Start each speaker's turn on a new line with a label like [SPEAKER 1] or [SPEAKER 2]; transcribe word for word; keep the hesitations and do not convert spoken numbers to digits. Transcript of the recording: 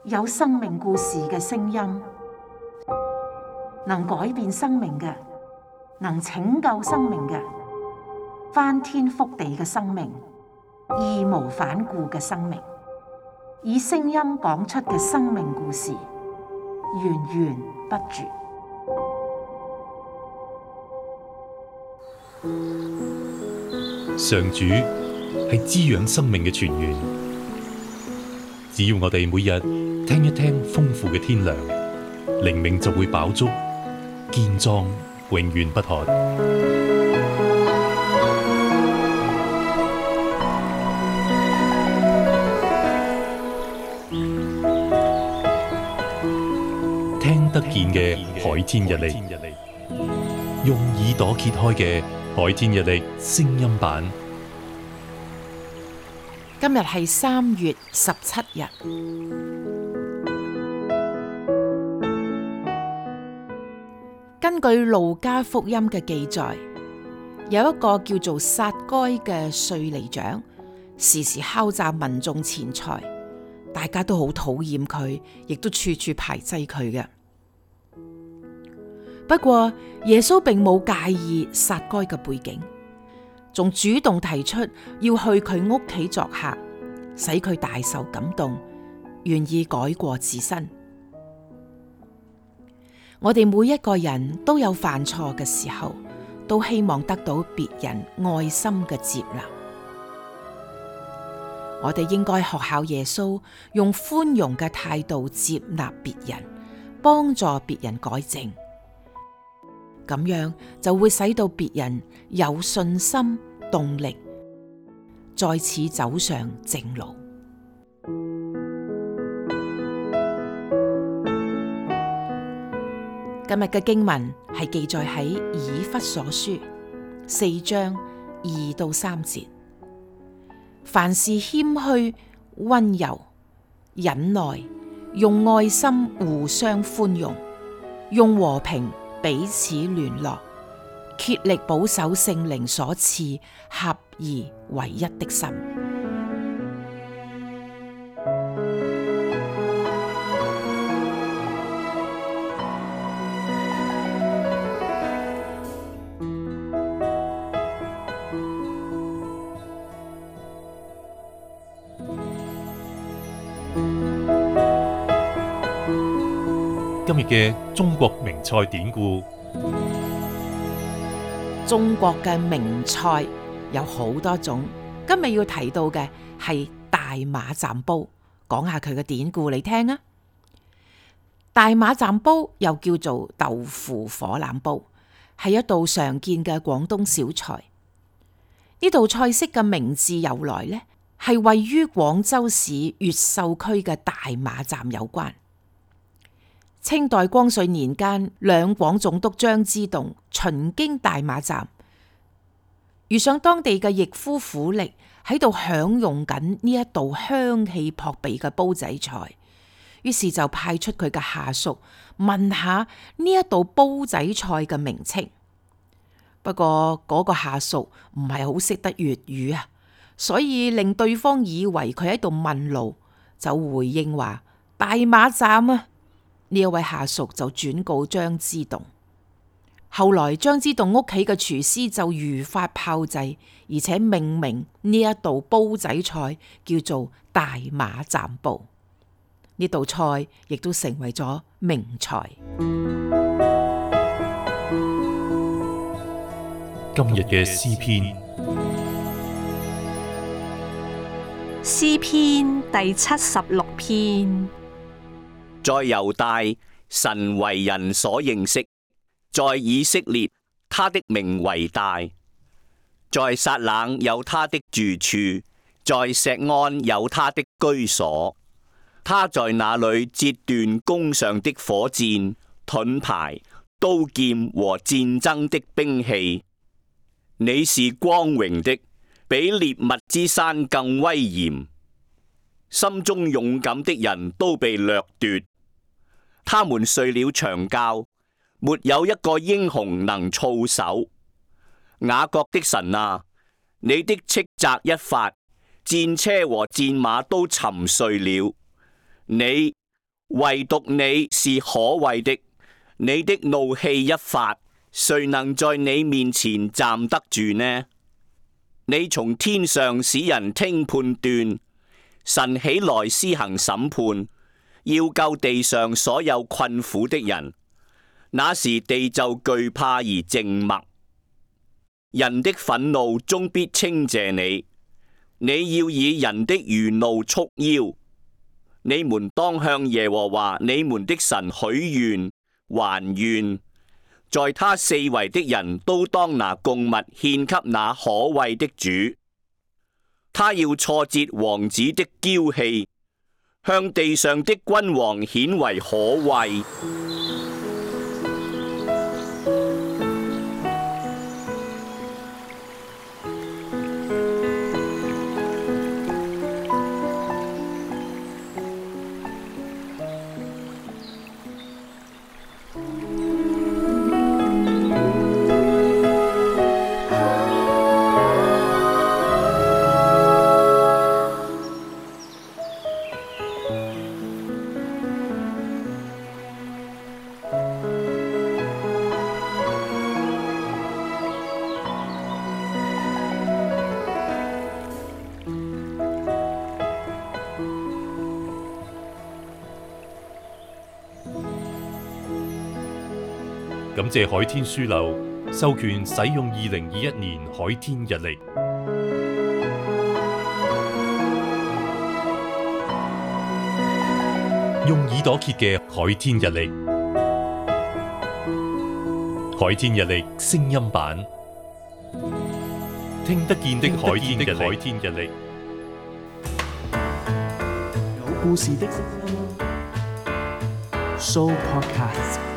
[SPEAKER 1] 有生命故事嘅聲音，能改變生命嘅，能拯救生命嘅，翻天覆地嘅生命，義無反顧嘅生命，以聲音講出嘅生命故事，源源不絕。
[SPEAKER 2] 上主係滋養生命嘅泉源，只要我哋每日聽一聽豐富嘅天糧，靈命就會飽足、健壯、永遠不渴。聽得見嘅海天日曆，用耳朵揭開嘅海天日曆聲音版。
[SPEAKER 3] 今日係三月十七日。根據路加福音嘅記載，有一個叫做撒該嘅稅吏長，時時敲詐民眾錢財，大家都好討厭佢，亦都處處排擠佢嘅。不過耶穌並冇介意撒該嘅背景，仲主動提出要去佢屋企作客，使佢大受感動，願意改過自新。我哋每一個人都有犯錯嘅時候，都希望得到別人愛心嘅接納。我哋應該學效耶穌，用寬容嘅態度接納別人，幫助別人改正。咁樣就會使到別人有信心、動力，再次走上正路。今日嘅經文係記載喺以弗所書四章二到三節。凡事謙虛、溫柔、忍耐，用愛心互相寬容，用和平彼此聯絡，竭力保守聖靈所賜合而為一的心。
[SPEAKER 2] 今日嘅中國名菜典故，
[SPEAKER 3] 中國嘅名菜有好多種，今日要提到嘅係大馬站煲，講下佢嘅典故你聽啊。大馬站煲又叫做豆腐火腩煲，係一道常見嘅廣東小菜。呢道菜式嘅名字由來呢，係位於廣州市越秀區嘅大馬站有關。清代光緒年間，兩廣總督張之洞巡經大馬站，遇上當地嘅役夫苦力喺度享用緊呢一道香氣撲鼻嘅煲仔菜，於是就派出佢嘅下屬問下呢一道煲仔菜嘅名稱。不過嗰個下屬唔係好識得粵語啊，所以令對方以為佢喺度問路，就回應話大馬站啊。呢一位下屬就轉告張之洞。後來張之洞屋企嘅廚師就如法炮製，而且命名呢一道煲仔菜叫做大馬站煲。呢道菜亦都成為咗名菜。
[SPEAKER 2] 今日嘅詩篇，
[SPEAKER 4] 詩篇第七十六篇。
[SPEAKER 5] 在猶大，神為人所認識；在以色列，他的名為大。在撒冷有他的住處，在錫安有他的居所。他在那裏折斷弓上的火箭、盾牌、刀劍和戰爭的兵器。你是光榮的，比獵物之山更威嚴。心中勇敢的人都被掠奪。他們睡了長覺，沒有一個英雄能操守。雅各的神啊，你的斥責一發，戰車和戰馬都沉睡了。你唯獨你是可畏的，你的怒氣一發，誰能在你面前站得住呢？你從天上使人聽判斷，神起來施行審判，要救地上所有困苦的人。那時地就懼怕而靜默，人的憤怒終必稱謝你。你要以人的餘怒束腰。你們當向耶和華你們的神許願還願，在他四圍的人都當拿供物獻給那可畏的主。他要挫折王子的驕氣，向地上的君王顯為可畏。
[SPEAKER 2] 感謝海天書樓授權使用二零二一年海天日曆，用耳朵揭嘅海天日曆，海天日曆聲音版，聽得見的海天日曆，
[SPEAKER 6] 有故事的聲音 Show Podcast。